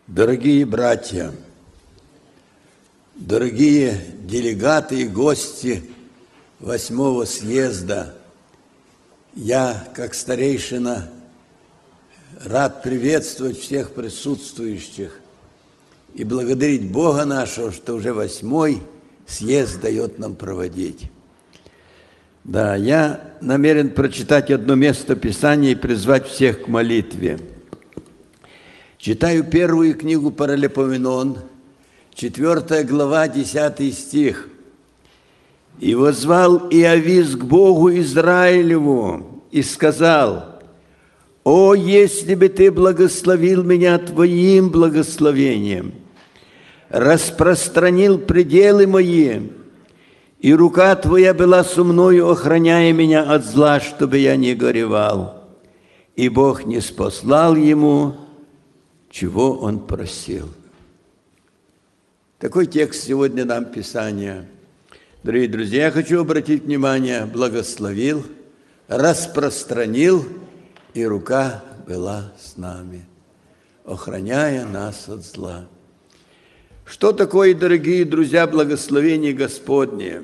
Дорогие братья, дорогие делегаты и гости 8-го съезда, я, как старейшина, рад приветствовать всех присутствующих и благодарить Бога нашего, что уже 8-й съезд дает нам проводить. Да, я намерен прочитать одно место Писания и призвать всех к молитве. Читаю первую книгу Паралипоменон, 4 глава, 10 стих. «И воззвал Иовис к Богу Израилеву и сказал: О, если бы ты благословил меня твоим благословением, распространил пределы мои, и рука твоя была со мною, охраняя меня от зла, чтобы я не горевал. И Бог не спаслал ему, чего он просил». Такой текст сегодня нам Писания. Дорогие друзья, я хочу обратить внимание: благословил, распространил, и рука была с нами, охраняя нас от зла. Что такое, дорогие друзья, благословение Господне?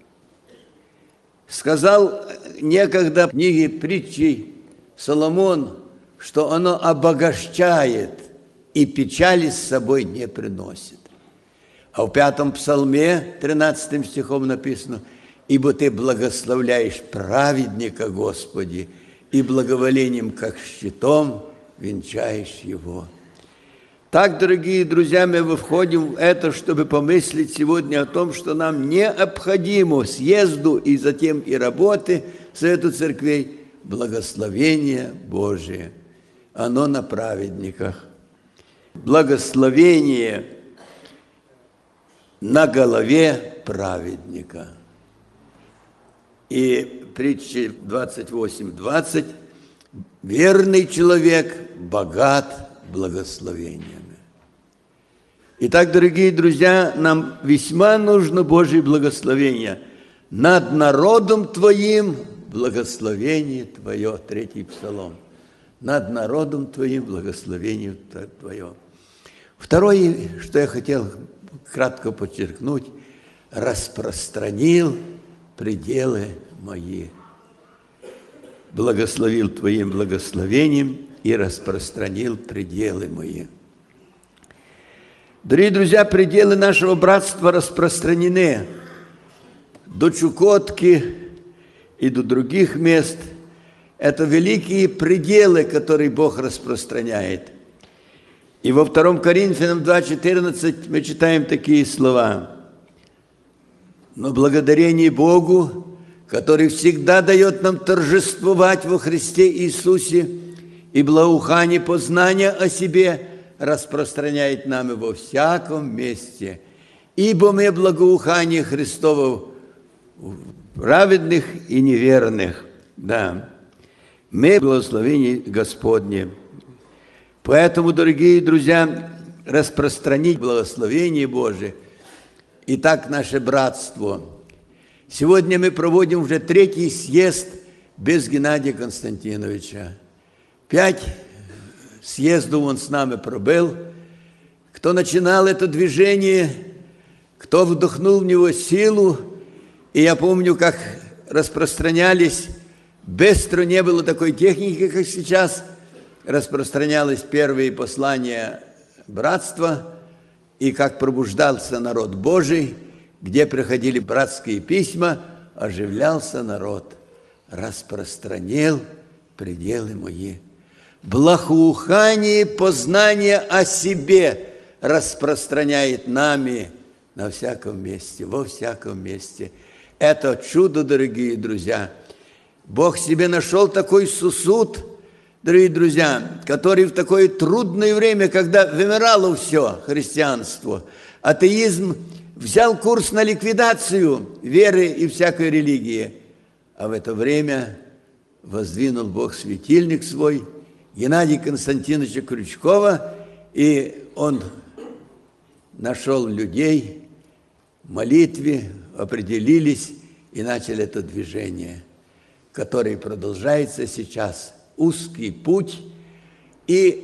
Сказал некогда в книге притчей Соломон, что оно обогащает и печали с собой не приносит. А в 5-м псалме, 13 стихом написано: «Ибо ты благословляешь праведника, Господи, и благоволением, как щитом, венчаешь его». Так, дорогие друзья, мы входим в это, чтобы помыслить сегодня о том, что нам необходимо съезду и затем и работы Совету Церквей благословение Божие. Оно на праведниках. Благословение на голове праведника. И притча 28:20: «Верный человек богат благословениями». Итак, дорогие друзья, нам весьма нужно Божье благословение. «Над народом Твоим благословение Твое», 3-й псалом. «Над народом Твоим благословение Твое». Второе, что я хотел кратко подчеркнуть: распространил пределы мои. Благословил Твоим благословением и распространил пределы мои. Дорогие друзья, пределы нашего братства распространены до Чукотки и до других мест. Это великие пределы, которые Бог распространяет. И во 2 Коринфянам 2:14 мы читаем такие слова: «Но благодарение Богу, который всегда дает нам торжествовать во Христе Иисусе, и благоухание познания о себе распространяет нами во всяком месте. Ибо мы благоухание Христово праведных и неверных». Да, мы благословение Господне. Поэтому, дорогие друзья, распространить благословение Божие. Итак, наше братство. Сегодня мы проводим уже 3-й съезд без Геннадия Константиновича. 5 съездов он с нами пробыл. Кто начинал это движение, кто вдохнул в него силу. И я помню, как распространялись, быстро, не было такой техники, как сейчас, распространялись первые послания братства, и как пробуждался народ Божий, где приходили братские письма, оживлялся народ. Распространил пределы мои. Благоухание познания о себе распространяет нами на всяком месте, во всяком месте. Это чудо, дорогие друзья. Бог себе нашел такой сосуд, дорогие друзья, который в такое трудное время, когда вымирало все христианство, атеизм взял курс на ликвидацию веры и всякой религии, а в это время воздвинул Бог светильник свой, Геннадия Константиновича Крючкова, и он нашел людей в молитве, определились и начали это движение, которое продолжается сейчас. Узкий путь, и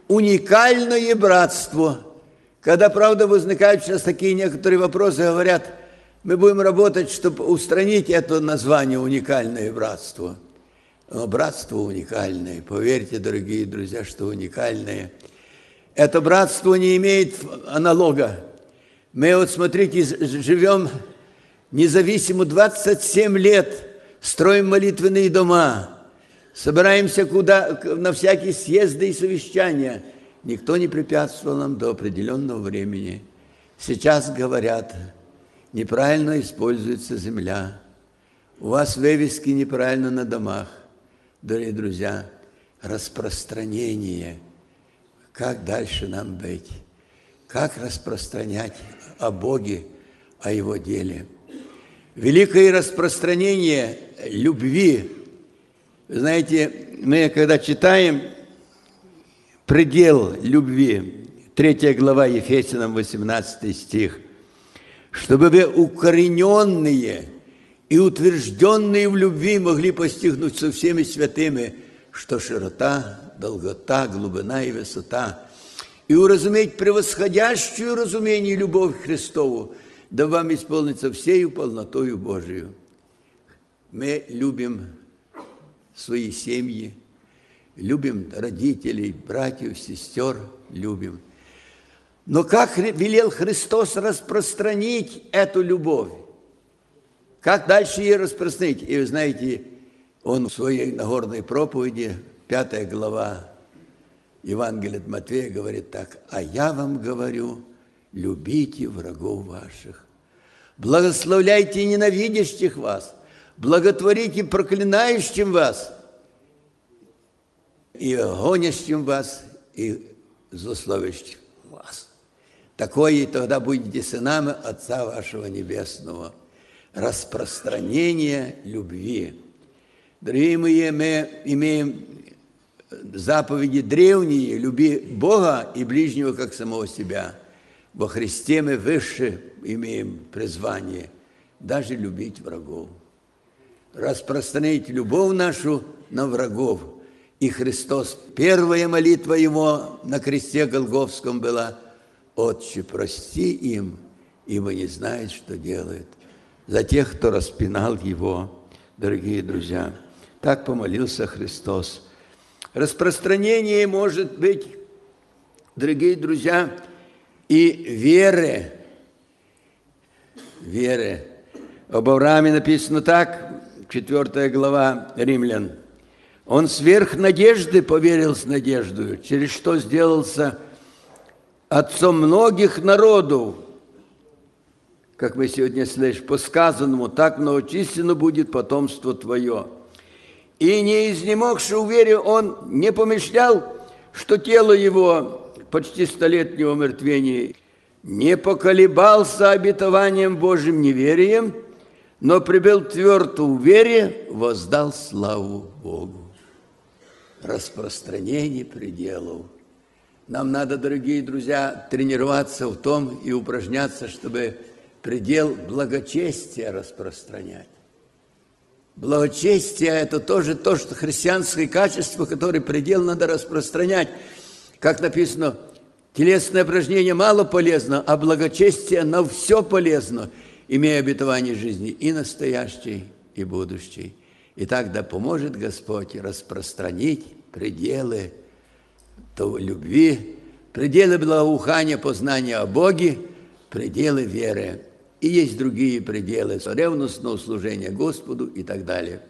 уникальное братство. Когда, правда, возникают сейчас такие некоторые вопросы, говорят, мы будем работать, чтобы устранить это название «уникальное братство». Но братство уникальное, поверьте, дорогие друзья, что уникальное. Это братство не имеет аналога. Мы вот, смотрите, живем независимо 27 лет, строим молитвенные дома, собираемся на всякие съезды и совещания. Никто не препятствовал нам до определенного времени. Сейчас говорят, неправильно используется земля. У вас вывески неправильно на домах. Дорогие друзья, распространение. Как дальше нам быть? Как распространять о Боге, о Его деле? Великое распространение любви. Вы знаете, мы когда читаем предел любви, 3 глава Ефесянам, 18 стих, чтобы вы укорененные и утвержденные в любви могли постигнуть со всеми святыми, что широта, долгота, глубина и высота, и уразуметь превосходящую разумение любовь Христову, да вам исполнится всею полнотою Божию. Мы любим свои семьи, любим родителей, братьев, сестер, любим. Но как велел Христос распространить эту любовь? Как дальше ее распространить? И вы знаете, Он в своей Нагорной проповеди, 5 глава Евангелия от Матфея, говорит так: «А я вам говорю, любите врагов ваших, благословляйте ненавидящих вас, благотворите проклинающим вас, и гонящим вас, и злословящим вас. Такое и тогда будете сынами Отца вашего Небесного». Распространение любви. Дорогие мои, мы имеем заповеди древние: люби Бога и ближнего, как самого себя. Во Христе мы выше имеем призвание даже любить врагов. Распространить любовь нашу на врагов. И Христос, первая молитва Его на кресте Голгофском была: «Отче, прости им, ибо не знают, что делают». За тех, кто распинал Его, дорогие друзья. Так помолился Христос. Распространение может быть, дорогие друзья, и веры. Веры. Об Аврааме написано так, 4 глава Римлян. Он сверх надежды поверил с надеждою, через что сделался отцом многих народов. Как мы сегодня слышим, по сказанному, так многочисленно будет потомство твое. И не изнемогши в вере, он не помышлял, что тело его почти столетнего мертвения не поколебался обетованием Божьим неверием, но прибыл твердо в вере, воздал славу Богу. Распространение пределов. Нам надо, дорогие друзья, тренироваться в том и упражняться, чтобы предел благочестия распространять. Благочестие – это тоже то, что христианское качество, которое предел надо распространять. Как написано, телесное упражнение мало полезно, а благочестие на все полезно, имея обетование жизни и настоящей, и будущей. Итак, да поможет Господь распространить пределы любви, пределы благоухания, познания о Боге, пределы веры. И есть другие пределы ревностного служения Господу и так далее.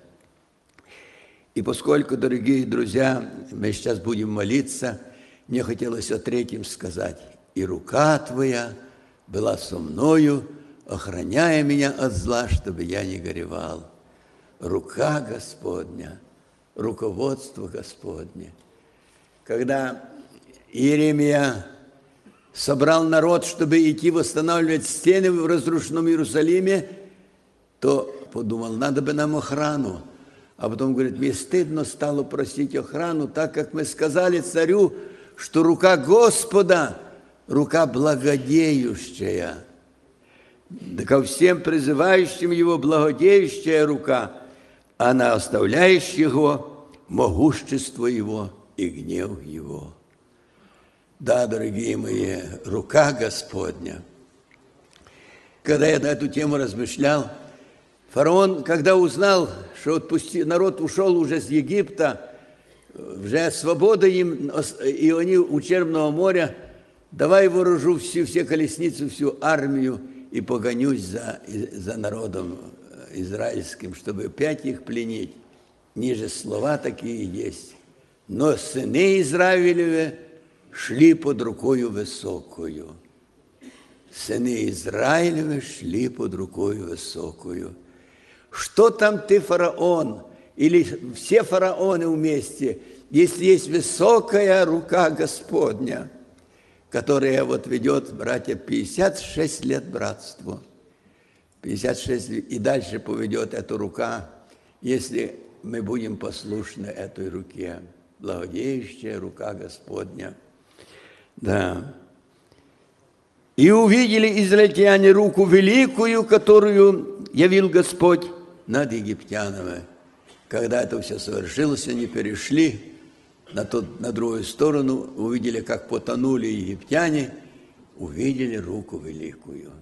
И поскольку, дорогие друзья, мы сейчас будем молиться, мне хотелось о третьем сказать. «И рука Твоя была со мною, охраняя меня от зла, чтобы я не горевал». Рука Господня, руководство Господне. Когда Иеремия собрал народ, чтобы идти восстанавливать стены в разрушенном Иерусалиме, то подумал, надо бы нам охрану. А потом говорит, мне стыдно стало просить охрану, так как мы сказали царю, что рука Господа, рука благодеющая. Да ко всем призывающим Его благодеющая рука, а на оставляющих Его могущество Его и гнев Его. Да, дорогие мои, рука Господня. Когда я на эту тему размышлял, фараон, когда узнал, что народ ушел уже с Египта, уже свобода им, и они у Черного моря, давай вооружу все колесницы, всю армию и погонюсь за народом израильским, чтобы опять их пленить. Ниже слова такие есть. Но сыны Израилевы шли под рукою высокую. Сыны Израилевы шли под рукою высокую. Что там ты, фараон, или все фараоны вместе, если есть высокая рука Господня, которая вот ведет, братья, 56 лет братству. 56 лет, и дальше поведет эта рука, если мы будем послушны этой руке. Благодеющая рука Господня. Да. И увидели израильтяне руку великую, которую явил Господь над египтянами. Когда это все совершилось, они перешли на другую сторону, увидели, как потонули египтяне, увидели руку великую.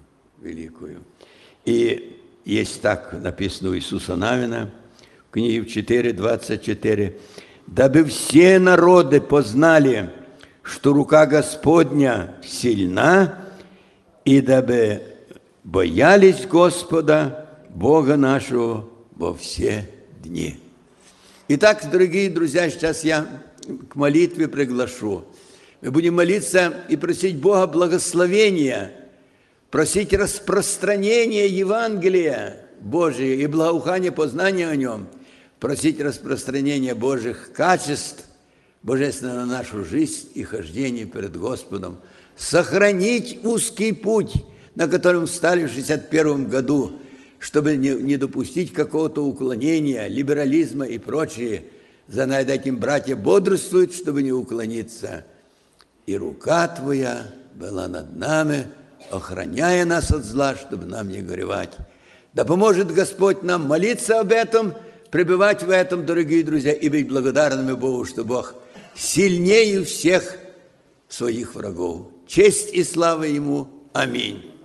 И есть так написано у Иисуса Навина, в книге 4:24. «Дабы все народы познали, что рука Господня сильна, и дабы боялись Господа, Бога нашего, во все дни». Итак, дорогие друзья, сейчас я к молитве приглашу. Мы будем молиться и просить Бога благословения, просить распространения Евангелия Божия и благоухания познания о нем, просить распространения Божьих качеств, божественно на нашу жизнь и хождение перед Господом, сохранить узкий путь, на котором встали в 1961 году, чтобы не допустить какого-то уклонения, либерализма и прочее. За над этим братья бодрствуют, чтобы не уклониться. И рука Твоя была над нами, охраняя нас от зла, чтобы нам не горевать. Да поможет Господь нам молиться об этом, пребывать в этом, дорогие друзья, и быть благодарными Богу, что Бог сильнее всех своих врагов. Честь и слава Ему. Аминь.